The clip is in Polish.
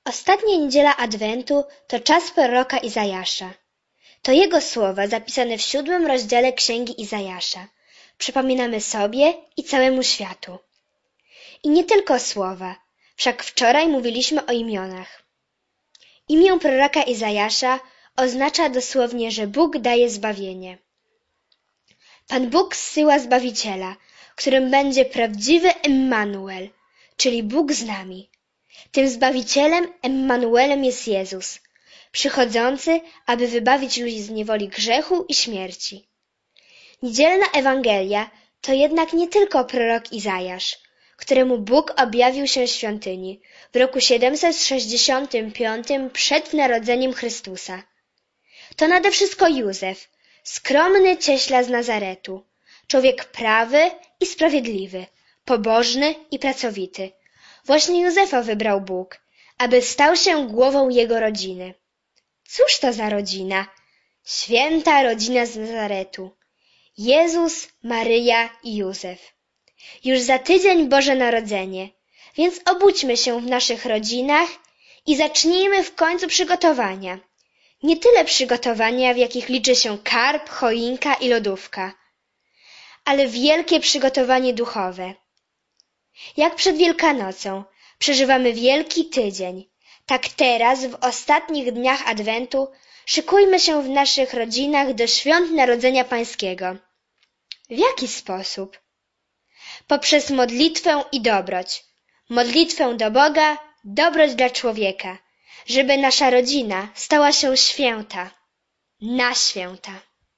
Ostatnia niedziela Adwentu to czas proroka Izajasza. To jego słowa zapisane w 7 rozdziale Księgi Izajasza przypominamy sobie i całemu światu. I nie tylko słowa, wszak wczoraj mówiliśmy o imionach. Imię proroka Izajasza oznacza dosłownie, że Bóg daje zbawienie. Pan Bóg zsyła Zbawiciela, którym będzie prawdziwy Emmanuel, czyli Bóg z nami. Tym Zbawicielem, Emmanuelem jest Jezus, przychodzący, aby wybawić ludzi z niewoli grzechu i śmierci. Niedzielna Ewangelia to jednak nie tylko prorok Izajasz, któremu Bóg objawił się w świątyni w roku 765 przed narodzeniem Chrystusa. To nade wszystko Józef, skromny cieśla z Nazaretu, człowiek prawy i sprawiedliwy, pobożny i pracowity. Właśnie Józefa wybrał Bóg, aby stał się głową jego rodziny. Cóż to za rodzina? Święta rodzina z Nazaretu. Jezus, Maryja i Józef. Już za tydzień Boże Narodzenie, więc obudźmy się w naszych rodzinach i zacznijmy w końcu przygotowania. Nie tyle przygotowania, w jakich liczy się karp, choinka i lodówka, ale wielkie przygotowanie duchowe. Jak przed Wielkanocą przeżywamy Wielki Tydzień, tak teraz, w ostatnich dniach Adwentu, szykujmy się w naszych rodzinach do świąt Narodzenia Pańskiego. W jaki sposób? Poprzez modlitwę i dobroć. Modlitwę do Boga, dobroć dla człowieka, żeby nasza rodzina stała się święta, na święta.